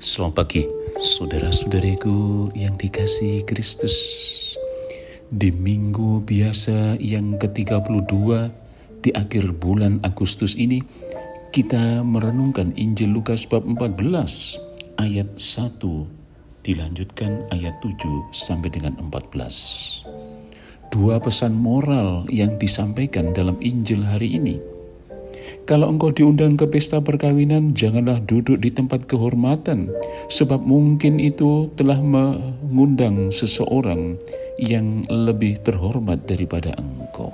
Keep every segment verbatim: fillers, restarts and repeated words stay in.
Selamat pagi, saudara-saudariku yang dikasihi Kristus. Di minggu biasa yang ke tiga puluh dua di akhir bulan Agustus ini, kita merenungkan Injil Lukas bab empat belas ayat satu dilanjutkan ayat tujuh sampai dengan empat belas. Dua pesan moral yang disampaikan dalam Injil hari ini. Kalau engkau diundang ke pesta perkawinan, janganlah duduk di tempat kehormatan, sebab mungkin itu telah mengundang seseorang yang lebih terhormat daripada engkau.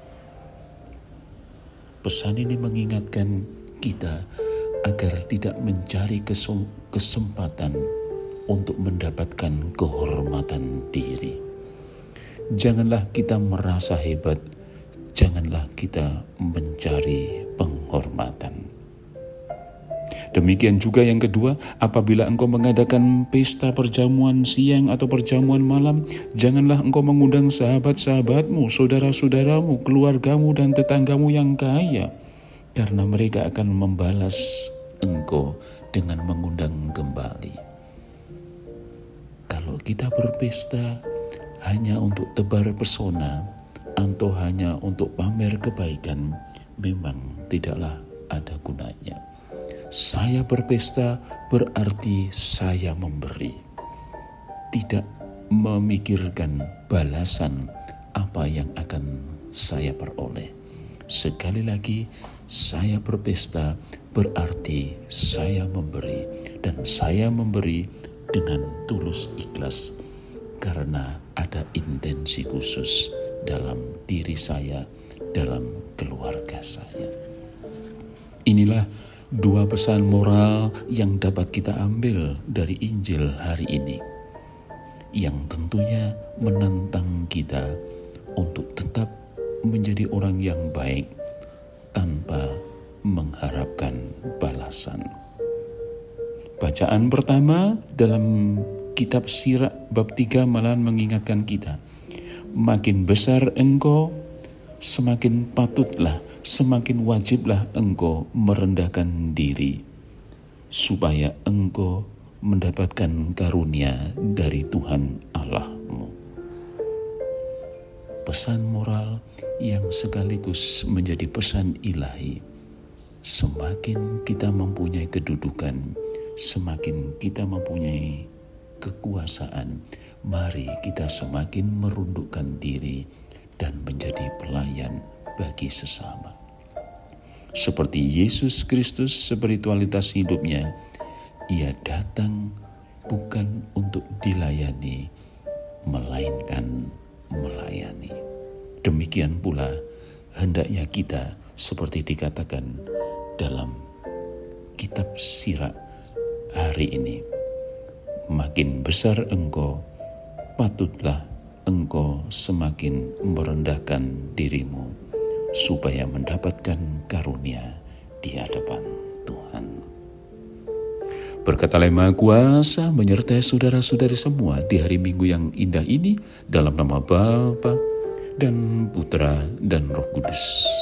Pesan ini mengingatkan kita agar tidak mencari kesempatan untuk mendapatkan kehormatan diri. Janganlah kita merasa hebat, janganlah kita mencari penghormatan. Demikian juga yang kedua, apabila engkau mengadakan pesta perjamuan siang atau perjamuan malam, janganlah engkau mengundang sahabat-sahabatmu, saudara-saudaramu, keluargamu dan tetanggamu yang kaya, karena mereka akan membalas engkau dengan mengundang kembali. Kalau kita berpesta hanya untuk tebar pesona, atau hanya untuk pamer kebaikan, memang tidaklah ada gunanya. Saya berpesta berarti saya memberi, tidak memikirkan balasan apa yang akan saya peroleh. Sekali lagi, saya berpesta berarti saya memberi, dan saya memberi dengan tulus ikhlas karena ada intensi khusus dalam diri saya, dalam keluarga saya. Inilah dua pesan moral yang dapat kita ambil dari Injil hari ini, yang tentunya menantang kita untuk tetap menjadi orang yang baik tanpa mengharapkan balasan. Bacaan pertama dalam kitab Sirak bab tiga malahan mengingatkan kita, makin besar engkau, semakin patutlah, semakin wajiblah engkau merendahkan diri, supaya engkau mendapatkan karunia dari Tuhan Allahmu. Pesan moral yang sekaligus menjadi pesan ilahi. Semakin kita mempunyai kedudukan, semakin kita mempunyai kekuasaan, mari kita semakin merundukkan diri dan menjadi pelayan bagi sesama. Seperti Yesus Kristus, spiritualitas hidupnya, ia datang bukan untuk dilayani, melainkan melayani. Demikian pula hendaknya kita, seperti dikatakan dalam kitab Sirak hari ini, makin besar engkau, patutlah engkau semakin merendahkan dirimu, supaya mendapatkan karunia di hadapan Tuhan. Berkat Allah Maha Kuasa menyertai saudara-saudari semua di hari Minggu yang indah ini, dalam nama Bapa dan Putra dan Roh Kudus.